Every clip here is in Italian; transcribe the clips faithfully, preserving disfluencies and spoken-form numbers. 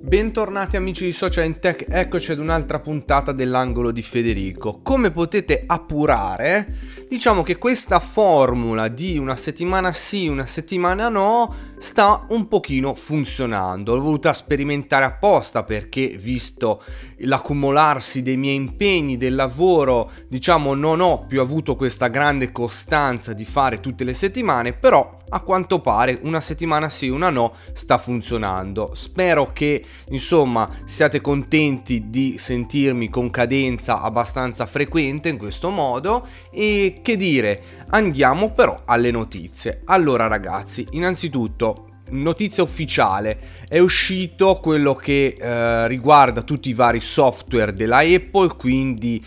Bentornati amici di Social in Tech, eccoci ad un'altra puntata dell'angolo di Federico. Come potete appurare, diciamo che questa formula di una settimana sì, una settimana no sta un pochino funzionando. L'ho voluta sperimentare apposta perché, visto l'accumularsi dei miei impegni, del lavoro, diciamo non ho più avuto questa grande costanza di fare tutte le settimane, però a quanto pare una settimana sì, una no sta funzionando. Spero che insomma siate contenti di sentirmi con cadenza abbastanza frequente in questo modo. E che dire, andiamo però alle notizie. Allora ragazzi, innanzitutto notizia ufficiale, è uscito quello che eh, riguarda tutti i vari software della Apple, quindi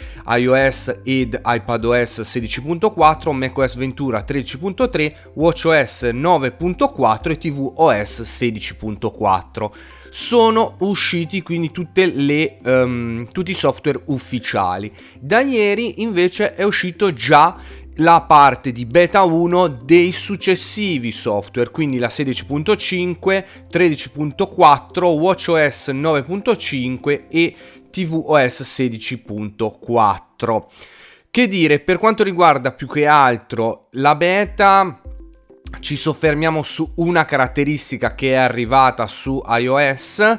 iOS ed iPadOS sedici punto quattro, macOS Ventura tredici punto tre, watchOS nove punto quattro e tvOS sedici punto quattro. Sono usciti quindi tutte le, um, tutti i software ufficiali. Da ieri invece è uscito già la parte di beta uno dei successivi software, quindi la sedici punto cinque, tredici punto quattro, watchOS nove punto cinque e tvOS sedici punto quattro. Che dire, per quanto riguarda più che altro la beta, ci soffermiamo su una caratteristica che è arrivata su iOS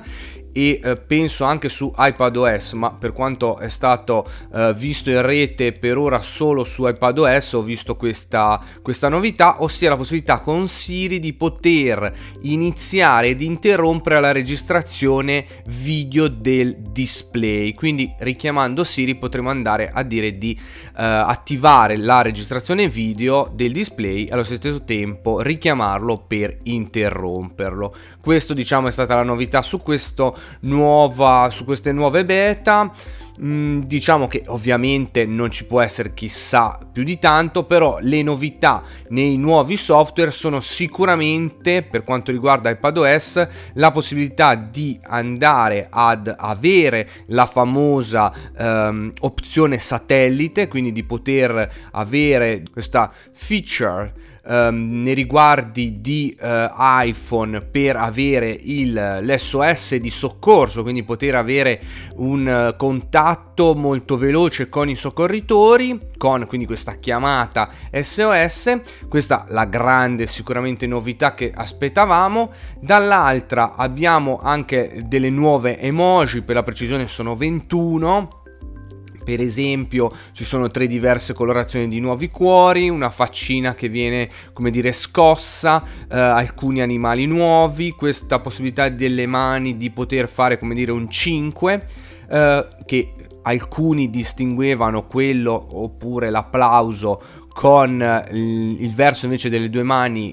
e eh, penso anche su iPadOS, ma per quanto è stato eh, visto in rete per ora solo su iPadOS ho visto questa, questa novità, ossia la possibilità con Siri di poter iniziare ed interrompere la registrazione video del display. Quindi richiamando Siri potremo andare a dire di eh, attivare la registrazione video del display e allo stesso tempo richiamarlo per interromperlo. Questo diciamo è stata la novità su questo nuova su queste nuove beta. Mm, diciamo che ovviamente non ci può essere chissà più di tanto, però le novità nei nuovi software sono sicuramente, per quanto riguarda iPadOS, la possibilità di andare ad avere la famosa ehm, opzione satellite, quindi di poter avere questa feature Um, nei riguardi di uh, iPhone per avere il, l'S O S di soccorso, quindi poter avere un uh, contatto molto veloce con i soccorritori, con quindi questa chiamata S O S. Questa è la grande sicuramente novità che aspettavamo. Dall'altra abbiamo anche delle nuove emoji, per la precisione sono ventuno. Per esempio ci sono tre diverse colorazioni di nuovi cuori, una faccina che viene come dire scossa, eh, alcuni animali nuovi, questa possibilità delle mani di poter fare come dire un cinque, eh, che alcuni distinguevano quello oppure l'applauso con il, il verso invece delle due mani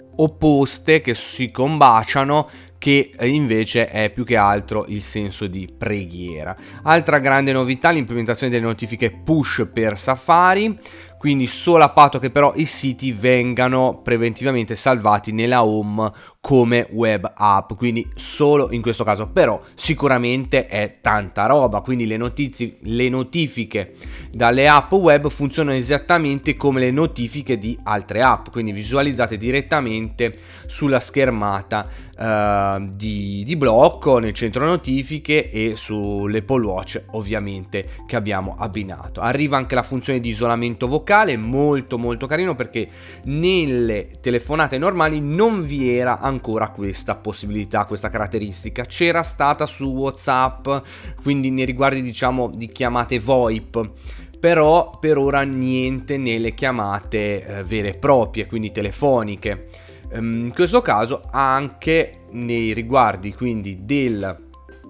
opposte che si combaciano, che invece è più che altro il senso di preghiera. Altra grande novità, l'implementazione delle notifiche push per Safari, quindi solo a patto che però i siti vengano preventivamente salvati nella home come web app, quindi solo in questo caso. Però sicuramente è tanta roba, quindi le notizie, le notifiche dalle app web funzionano esattamente come le notifiche di altre app, quindi visualizzate direttamente sulla schermata uh, di, di blocco, nel centro notifiche e sull'Apple Watch ovviamente che abbiamo abbinato. Arriva anche la funzione di isolamento vocale, molto molto carino, perché nelle telefonate normali non vi era ancora questa possibilità, questa caratteristica. C'era stata su WhatsApp, quindi nei riguardi diciamo di chiamate VoIP, però per ora niente nelle chiamate eh, vere e proprie, quindi telefoniche. Um, in questo caso anche nei riguardi quindi del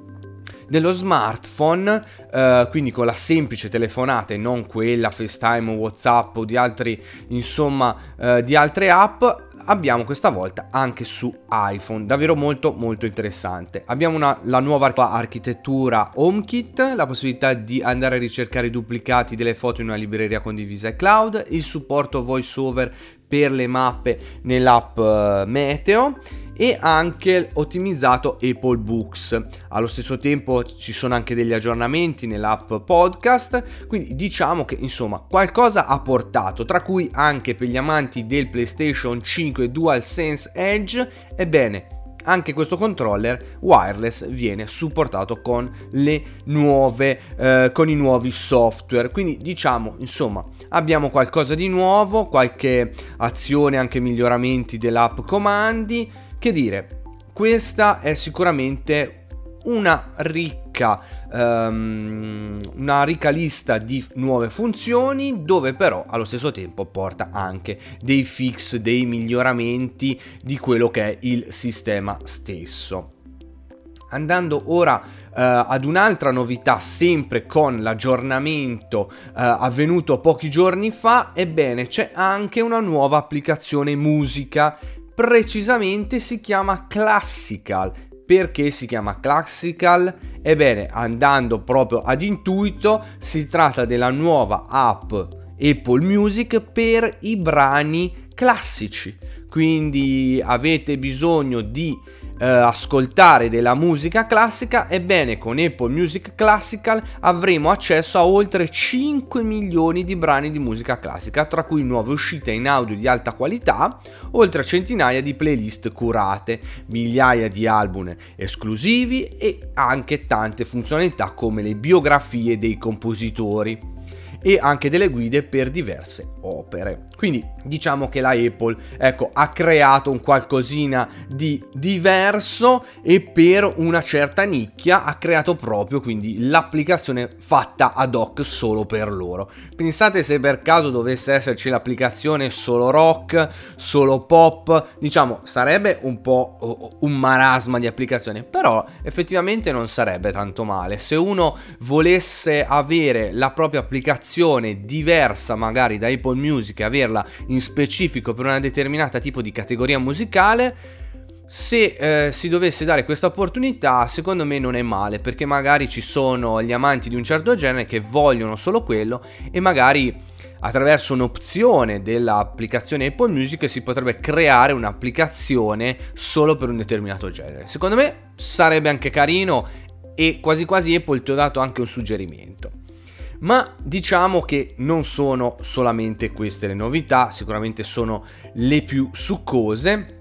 dello smartphone, eh, quindi con la semplice telefonata e non quella FaceTime o WhatsApp o di altri insomma eh, di altre app, abbiamo questa volta anche su iPhone, davvero molto molto interessante. Abbiamo una, la nuova architettura HomeKit, la possibilità di andare a ricercare i duplicati delle foto in una libreria condivisa e cloud, il supporto VoiceOver per le mappe nell'app uh, Meteo e anche ottimizzato Apple Books. Allo stesso tempo ci sono anche degli aggiornamenti nell'app podcast, quindi diciamo che insomma qualcosa ha portato, tra cui anche per gli amanti del PlayStation cinque DualSense Edge. Ebbene, anche questo controller wireless viene supportato con le nuove eh, con i nuovi software. Quindi diciamo, insomma, abbiamo qualcosa di nuovo, qualche azione, anche miglioramenti dell'app comandi. Che dire, questa è sicuramente una ricca um, una ricca lista di nuove funzioni, dove però allo stesso tempo porta anche dei fix, dei miglioramenti di quello che è il sistema stesso. Andando ora uh, ad un'altra novità, sempre con l'aggiornamento uh, avvenuto pochi giorni fa, ebbene c'è anche una nuova applicazione musica, precisamente si chiama Classical. Perché si chiama Classical? Ebbene, andando proprio ad intuito, si tratta della nuova app Apple Music per i brani classici. Quindi avete bisogno di eh, ascoltare della musica classica, ebbene con Apple Music Classical avremo accesso a oltre cinque milioni di brani di musica classica, tra cui nuove uscite in audio di alta qualità, oltre a centinaia di playlist curate, migliaia di album esclusivi e anche tante funzionalità come le biografie dei compositori e anche delle guide per diverse opere. Quindi diciamo che la Apple, ecco, ha creato un qualcosina di diverso e per una certa nicchia ha creato proprio quindi l'applicazione fatta ad hoc solo per loro. Pensate se per caso dovesse esserci l'applicazione solo rock, solo pop, diciamo sarebbe un po' un marasma di applicazione, però effettivamente non sarebbe tanto male. Se uno volesse avere la propria applicazione diversa magari da Apple Music e averla in specifico per una determinata tipo di categoria musicale, se eh, si dovesse dare questa opportunità, secondo me non è male, perché magari ci sono gli amanti di un certo genere che vogliono solo quello e magari attraverso un'opzione dell'applicazione Apple Music si potrebbe creare un'applicazione solo per un determinato genere. Secondo me sarebbe anche carino e quasi quasi Apple ti ho dato anche un suggerimento. Ma diciamo che non sono solamente queste le novità, sicuramente sono le più succose,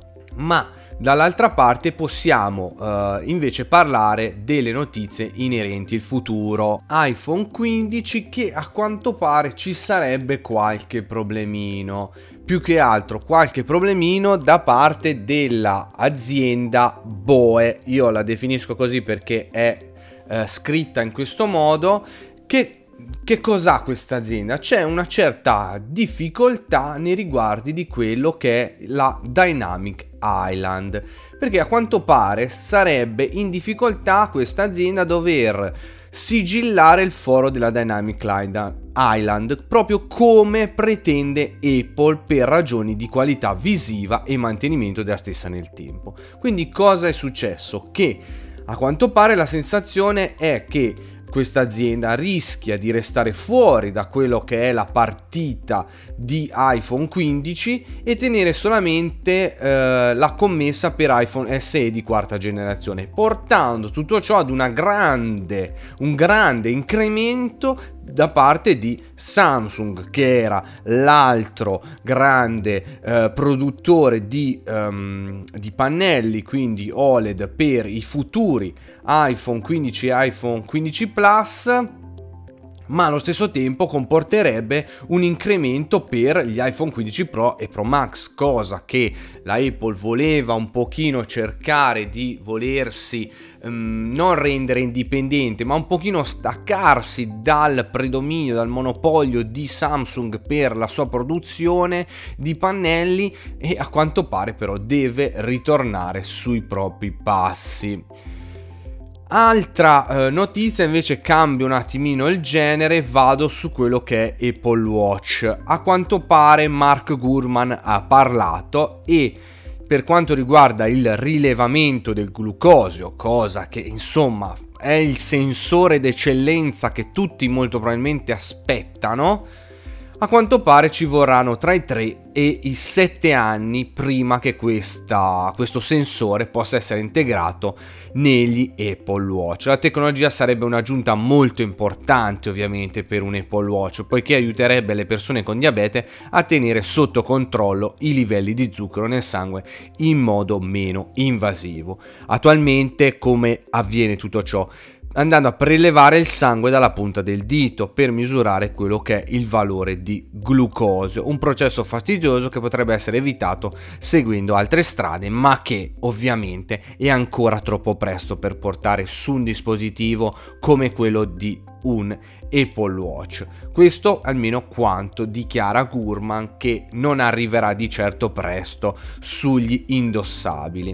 ma dall'altra parte possiamo uh, invece parlare delle notizie inerenti al futuro iPhone quindici, che a quanto pare ci sarebbe qualche problemino, più che altro qualche problemino da parte dell'azienda B O E. Io la definisco così perché è uh, scritta in questo modo. Che, che cos'ha questa azienda? C'è una certa difficoltà nei riguardi di quello che è la Dynamic Island, perché a quanto pare sarebbe in difficoltà questa azienda a dover sigillare il foro della Dynamic Island, proprio come pretende Apple per ragioni di qualità visiva e mantenimento della stessa nel tempo. Quindi cosa è successo? Che a quanto pare la sensazione è che questa azienda rischia di restare fuori da quello che è la partita di iPhone quindici e tenere solamente eh, la commessa per iPhone S E di quarta generazione, portando tutto ciò ad una grande, un grande incremento da parte di Samsung, che era l'altro grande eh, produttore di, um, di pannelli, quindi O L E D per i futuri iPhone quindici e iPhone quindici Plus, ma allo stesso tempo comporterebbe un incremento per gli iPhone quindici Pro e Pro Max, cosa che la Apple voleva un pochino cercare di volersi um, non rendere indipendente, ma un pochino staccarsi dal predominio, dal monopolio di Samsung per la sua produzione di pannelli, e a quanto pare però deve ritornare sui propri passi. Altra eh, notizia invece, cambia un attimino il genere, vado su quello che è Apple Watch. A quanto pare Mark Gurman ha parlato e per quanto riguarda il rilevamento del glucosio, cosa che insomma è il sensore d'eccellenza che tutti molto probabilmente aspettano, A quanto pare ci vorranno tra i tre e i sette anni prima che questa, questo sensore possa essere integrato negli Apple Watch. La tecnologia sarebbe un'aggiunta molto importante ovviamente per un Apple Watch, poiché aiuterebbe le persone con diabete a tenere sotto controllo i livelli di zucchero nel sangue in modo meno invasivo. Attualmente come avviene tutto ciò? Andando a prelevare il sangue dalla punta del dito per misurare quello che è il valore di glucosio, un processo fastidioso che potrebbe essere evitato seguendo altre strade, ma che ovviamente è ancora troppo presto per portare su un dispositivo come quello di un Apple Watch. Questo almeno quanto dichiara Gurman, che non arriverà di certo presto sugli indossabili.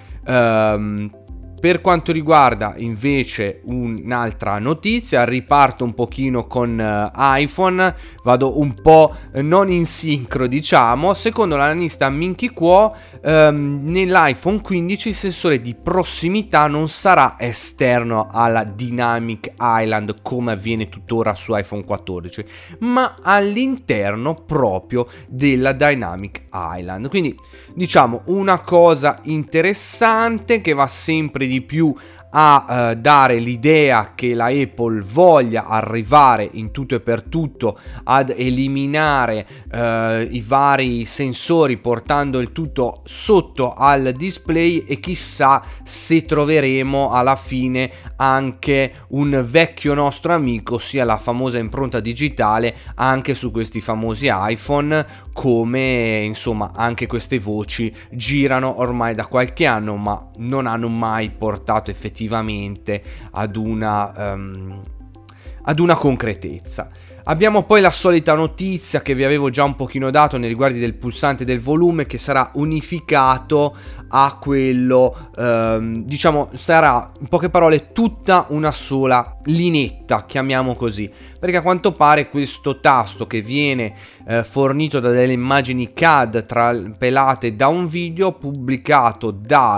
Um, Per quanto riguarda invece un'altra notizia, riparto un pochino con uh, iPhone, vado un po' non in sincro diciamo. Secondo l'analista Minky Kuo, um, nell'iPhone quindici il sensore di prossimità non sarà esterno alla Dynamic Island come avviene tuttora su iPhone quattordici, ma all'interno proprio della Dynamic Island. Quindi diciamo una cosa interessante che va sempre di più a uh, dare l'idea che la Apple voglia arrivare in tutto e per tutto ad eliminare uh, i vari sensori, portando il tutto sotto al display, e chissà se troveremo alla fine anche un vecchio nostro amico, ossia la famosa impronta digitale anche su questi famosi iPhone, come insomma anche queste voci girano ormai da qualche anno ma non hanno mai portato effettivamente ad una um, ad una concretezza. Abbiamo poi la solita notizia che vi avevo già un pochino dato nei riguardi del pulsante del volume, che sarà unificato a quello, ehm, diciamo sarà in poche parole tutta una sola linetta, chiamiamo così, perché a quanto pare questo tasto che viene eh, fornito da delle immagini C A D trapelate da un video pubblicato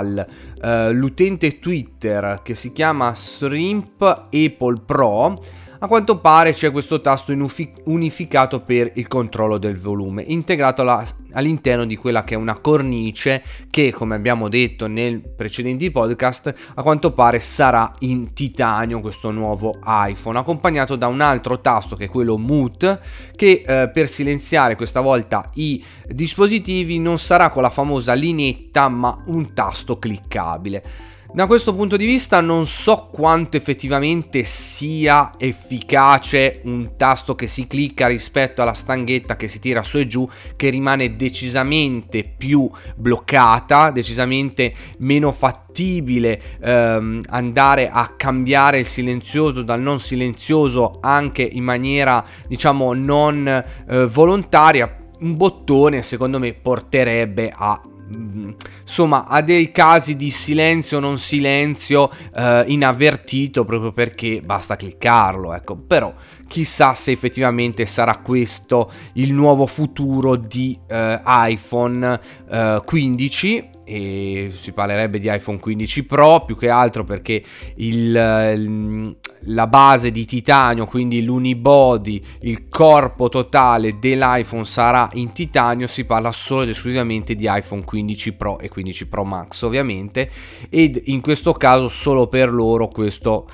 dall'utente eh, Twitter che si chiama Shrimp Apple Pro, a quanto pare c'è questo tasto unificato per il controllo del volume, integrato alla, all'interno di quella che è una cornice che, come abbiamo detto nel precedenti podcast, a quanto pare sarà in titanio questo nuovo iPhone, accompagnato da un altro tasto che è quello Mute, che eh, per silenziare questa volta i dispositivi non sarà con la famosa linetta ma un tasto cliccabile. Da questo punto di vista non so quanto effettivamente sia efficace un tasto che si clicca rispetto alla stanghetta che si tira su e giù, che rimane decisamente più bloccata, decisamente meno fattibile ehm, andare a cambiare il silenzioso dal non silenzioso anche in maniera diciamo non eh, volontaria. Un bottone secondo me porterebbe a insomma a dei casi di silenzio non silenzio eh, inavvertito, proprio perché basta cliccarlo, ecco. Però chissà se effettivamente sarà questo il nuovo futuro di eh, iPhone eh, quindici, e si parlerebbe di iPhone quindici Pro più che altro perché il, il la base di titanio, quindi l'unibody, il corpo totale dell'iPhone sarà in titanio. Si parla solo ed esclusivamente di iPhone quindici Pro e quindici Pro Max ovviamente, ed in questo caso solo per loro questo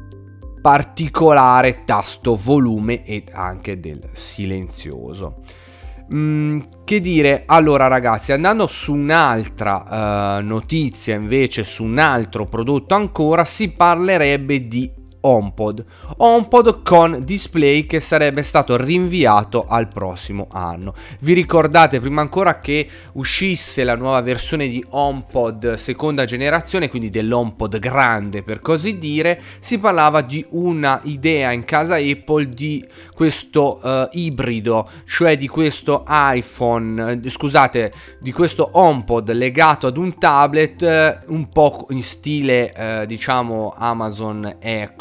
particolare tasto volume e anche del silenzioso. Mm, che dire, allora ragazzi, andando su un'altra uh, notizia invece, su un altro prodotto ancora, si parlerebbe di HomePod, HomePod con display che sarebbe stato rinviato al prossimo anno. Vi ricordate prima ancora che uscisse la nuova versione di HomePod seconda generazione, quindi dell'HomePod grande per così dire, si parlava di una idea in casa Apple di questo uh, ibrido, cioè di questo iPhone, eh, scusate, di questo HomePod legato ad un tablet eh, un po' in stile eh, diciamo Amazon Echo,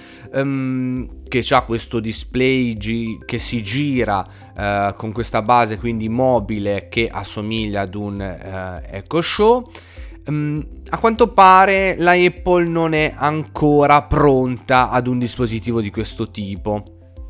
Um, che ha questo display gi- che si gira uh, con questa base quindi mobile che assomiglia ad un uh, Echo Show. Um, a quanto pare la Apple non è ancora pronta ad un dispositivo di questo tipo.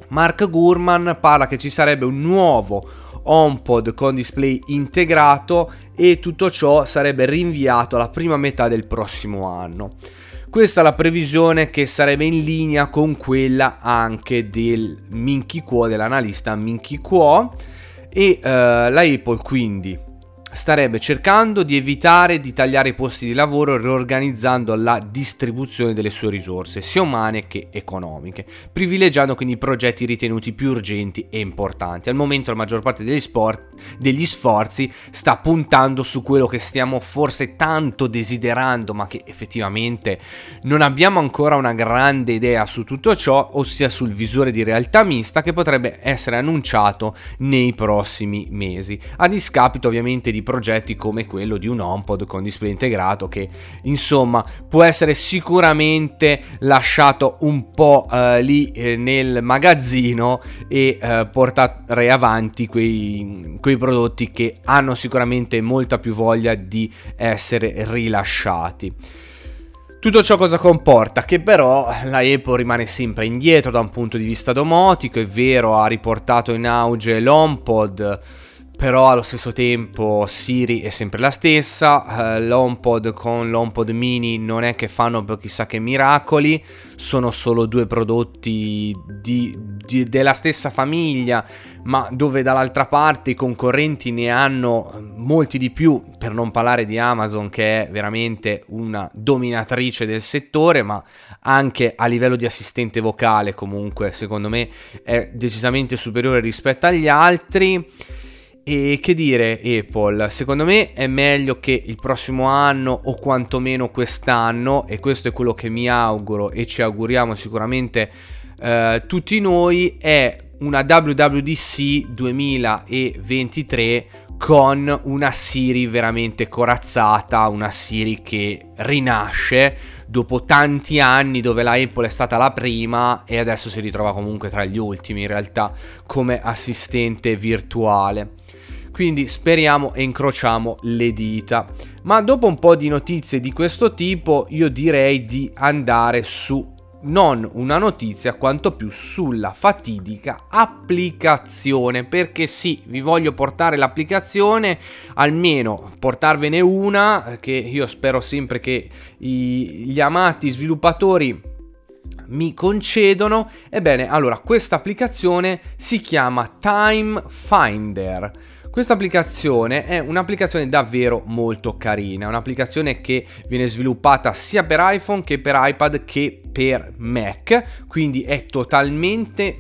Mark Gurman parla che ci sarebbe un nuovo HomePod con display integrato e tutto ciò sarebbe rinviato alla prima metà del prossimo anno. Questa è la previsione, che sarebbe in linea con quella anche del Ming-Chi Kuo, dell'analista Ming-Chi Kuo, e uh, la Apple quindi starebbe cercando di evitare di tagliare i posti di lavoro, riorganizzando la distribuzione delle sue risorse, sia umane che economiche, privilegiando quindi i progetti ritenuti più urgenti e importanti. Al momento la maggior parte degli, sport, degli sforzi sta puntando su quello che stiamo forse tanto desiderando, ma che effettivamente non abbiamo ancora una grande idea su tutto ciò, ossia sul visore di realtà mista che potrebbe essere annunciato nei prossimi mesi, a discapito ovviamente di progetti come quello di un HomePod con display integrato, che insomma può essere sicuramente lasciato un po' eh, lì eh, nel magazzino e eh, portare avanti quei, quei prodotti che hanno sicuramente molta più voglia di essere rilasciati. Tutto ciò cosa comporta? Che però la Apple rimane sempre indietro da un punto di vista domotico. È vero, ha riportato in auge l'HomePod, però allo stesso tempo Siri è sempre la stessa, uh, l'HomePod con l'HomePod mini non è che fanno chissà che miracoli, sono solo due prodotti di, di, della stessa famiglia, ma dove dall'altra parte i concorrenti ne hanno molti di più, per non parlare di Amazon che è veramente una dominatrice del settore, ma anche a livello di assistente vocale comunque secondo me è decisamente superiore rispetto agli altri. E che dire, Apple, secondo me è meglio che il prossimo anno o quantomeno quest'anno, e questo è quello che mi auguro e ci auguriamo sicuramente eh, tutti noi, è una W W D C duemilaventitré con una Siri veramente corazzata, una Siri che rinasce dopo tanti anni dove la Apple è stata la prima e adesso si ritrova comunque tra gli ultimi in realtà come assistente virtuale. Quindi speriamo e incrociamo le dita. Ma dopo un po' di notizie di questo tipo, io direi di andare su non una notizia quanto più sulla fatidica applicazione, perché sì, vi voglio portare l'applicazione, almeno portarvene una che io spero sempre che i, gli amati sviluppatori mi concedono. Ebbene, allora, questa applicazione si chiama Time Finder. Questa applicazione è un'applicazione davvero molto carina, è un'applicazione che viene sviluppata sia per iPhone che per iPad che per Mac, quindi è totalmente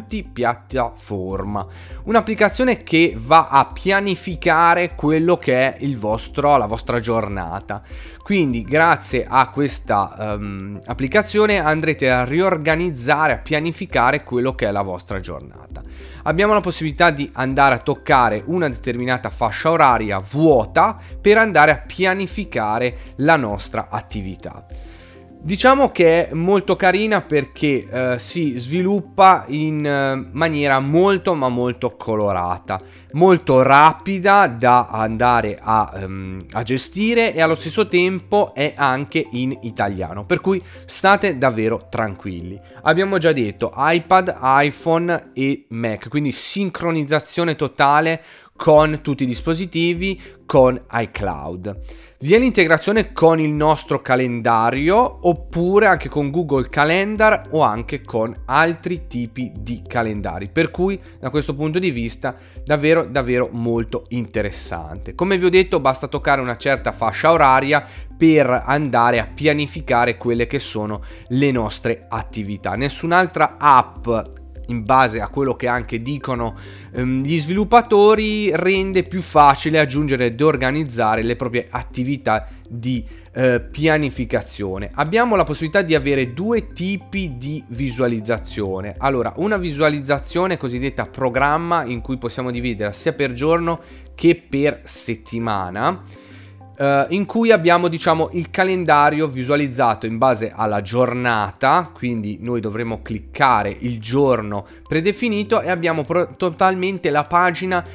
multipiattaforma. Un'applicazione che va a pianificare quello che è il vostro, la vostra giornata. Quindi grazie a questa um, applicazione andrete a riorganizzare, a pianificare quello che è la vostra giornata. Abbiamo la possibilità di andare a toccare una determinata fascia oraria vuota per andare a pianificare la nostra attività. Diciamo che è molto carina perché eh, si sviluppa in eh, maniera molto ma molto colorata, molto rapida da andare a, um, a gestire, e allo stesso tempo è anche in italiano, per cui state davvero tranquilli. Abbiamo già detto iPad, iPhone e Mac, quindi sincronizzazione totale con tutti i dispositivi, con iCloud. Vi è l'integrazione con il nostro calendario, oppure anche con Google Calendar o anche con altri tipi di calendari, per cui da questo punto di vista davvero davvero molto interessante. Come vi ho detto, basta toccare una certa fascia oraria per andare a pianificare quelle che sono le nostre attività. Nessun'altra app, in base a quello che anche dicono ehm, gli sviluppatori, rende più facile aggiungere ed organizzare le proprie attività di eh, pianificazione. Abbiamo la possibilità di avere due tipi di visualizzazione. Allora, una visualizzazione cosiddetta programma, in cui possiamo dividere sia per giorno che per settimana, Uh, in cui abbiamo, diciamo, il calendario visualizzato in base alla giornata, quindi noi dovremo cliccare il giorno predefinito e abbiamo pro- totalmente la pagina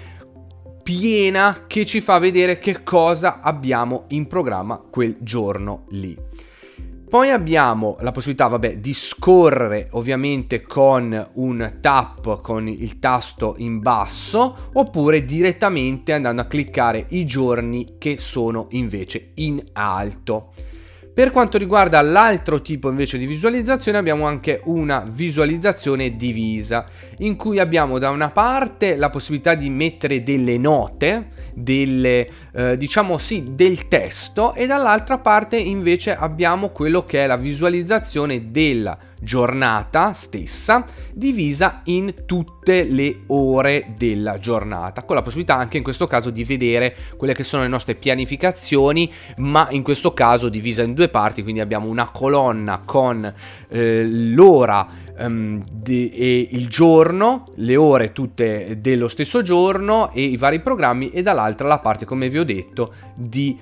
piena che ci fa vedere che cosa abbiamo in programma quel giorno lì. Poi abbiamo la possibilità, vabbè, di scorrere ovviamente con un tap con il tasto in basso, oppure direttamente andando a cliccare i giorni che sono invece in alto. Per quanto riguarda l'altro tipo invece di visualizzazione, abbiamo anche una visualizzazione divisa, in cui abbiamo da una parte la possibilità di mettere delle note, delle eh, diciamo sì del testo, e dall'altra parte invece abbiamo quello che è la visualizzazione della giornata stessa divisa in tutte le ore della giornata, con la possibilità anche in questo caso di vedere quelle che sono le nostre pianificazioni, ma in questo caso divisa in due parti, quindi abbiamo una colonna con eh, l'ora um, de- e il giorno, le ore tutte dello stesso giorno e i vari programmi, e dall'altra la parte, come vi ho detto, di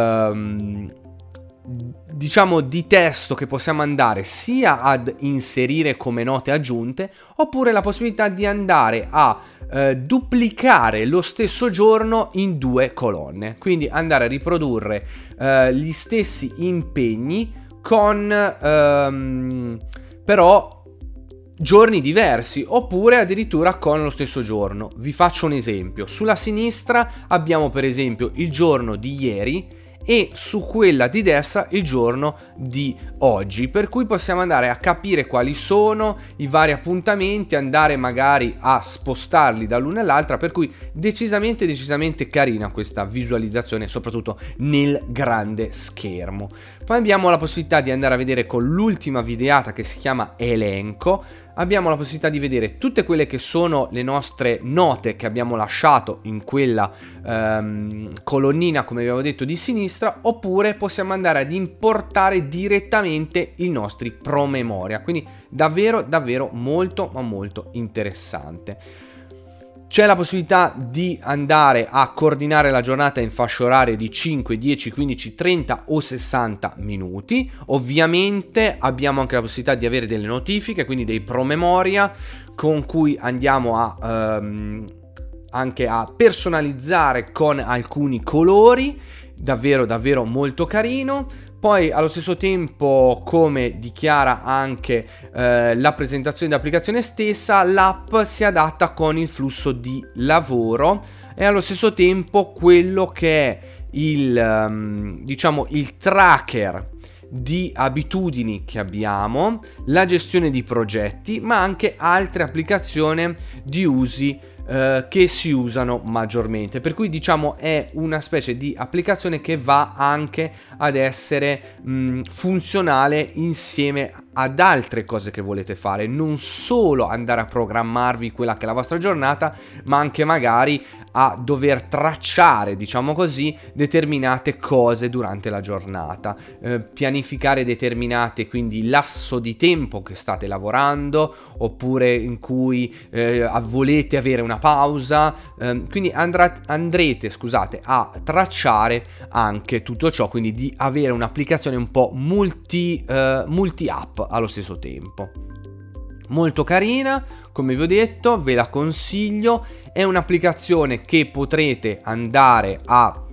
um, diciamo di testo che possiamo andare sia ad inserire come note aggiunte, oppure la possibilità di andare a eh, duplicare lo stesso giorno in due colonne, quindi andare a riprodurre eh, gli stessi impegni con ehm, però giorni diversi, oppure addirittura con lo stesso giorno. Vi faccio un esempio: sulla sinistra abbiamo per esempio il giorno di ieri e su quella di destra il giorno di oggi, per cui possiamo andare a capire quali sono i vari appuntamenti, andare magari a spostarli dall'una all'altra, per cui decisamente decisamente carina questa visualizzazione, soprattutto nel grande schermo. Poi abbiamo la possibilità di andare a vedere con l'ultima videata che si chiama elenco, abbiamo la possibilità di vedere tutte quelle che sono le nostre note che abbiamo lasciato in quella ehm, colonnina, come avevo detto, di sinistra, oppure possiamo andare ad importare direttamente i nostri promemoria, quindi davvero davvero molto ma molto interessante. C'è la possibilità di andare a coordinare la giornata in fasce orarie di cinque, dieci, quindici, trenta o sessanta minuti. Ovviamente abbiamo anche la possibilità di avere delle notifiche, quindi dei promemoria con cui andiamo a ehm, anche a personalizzare con alcuni colori, davvero davvero molto carino. Poi allo stesso tempo, come dichiara anche eh, la presentazione dell'applicazione stessa, l'app si adatta con il flusso di lavoro e allo stesso tempo quello che è il um, diciamo il tracker di abitudini che abbiamo, la gestione di progetti, ma anche altre applicazioni di usi Uh, che si usano maggiormente, per cui diciamo è una specie di applicazione che va anche ad essere mh, funzionale insieme ad altre cose che volete fare, non solo andare a programmarvi quella che è la vostra giornata, ma anche magari a dover tracciare, diciamo così, determinate cose durante la giornata, eh, pianificare determinate, quindi lasso di tempo che state lavorando, oppure in cui eh, volete avere una pausa, eh, quindi andrà, andrete scusate a tracciare anche tutto ciò, quindi di avere un'applicazione un po' multi eh, multi app allo stesso tempo. Molto carina, come vi ho detto, ve la consiglio. È un'applicazione che potrete andare a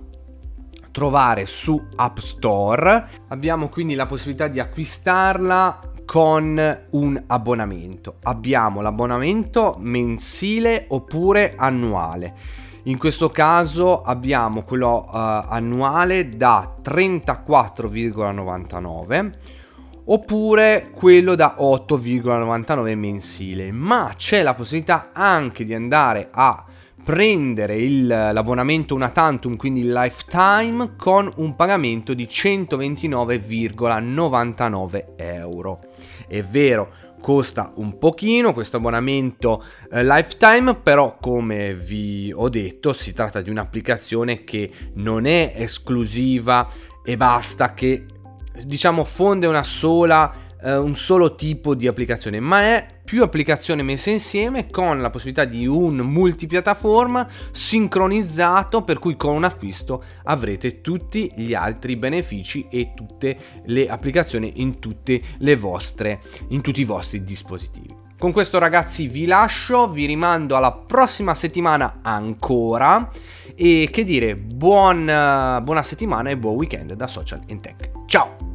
trovare su App Store. Abbiamo quindi la possibilità di acquistarla con un abbonamento. Abbiamo l'abbonamento mensile oppure annuale. In questo caso abbiamo quello uh, annuale da trentaquattro virgola novantanove, oppure quello da otto virgola novantanove mensile, ma c'è la possibilità anche di andare a prendere il, l'abbonamento una tantum, quindi il lifetime, con un pagamento di centoventinove virgola novantanove euro. È vero, costa un pochino questo abbonamento eh, lifetime, però come vi ho detto si tratta di un'applicazione che non è esclusiva e basta, che diciamo fonde una sola eh, un solo tipo di applicazione, ma è più applicazioni messe insieme con la possibilità di un multipiattaforma sincronizzato, per cui con un acquisto avrete tutti gli altri benefici e tutte le applicazioni in tutte le vostre in tutti i vostri dispositivi. Con questo ragazzi vi lascio, vi rimando alla prossima settimana ancora, e che dire, buon, buona settimana e buon weekend da Social and Tech. Ciao!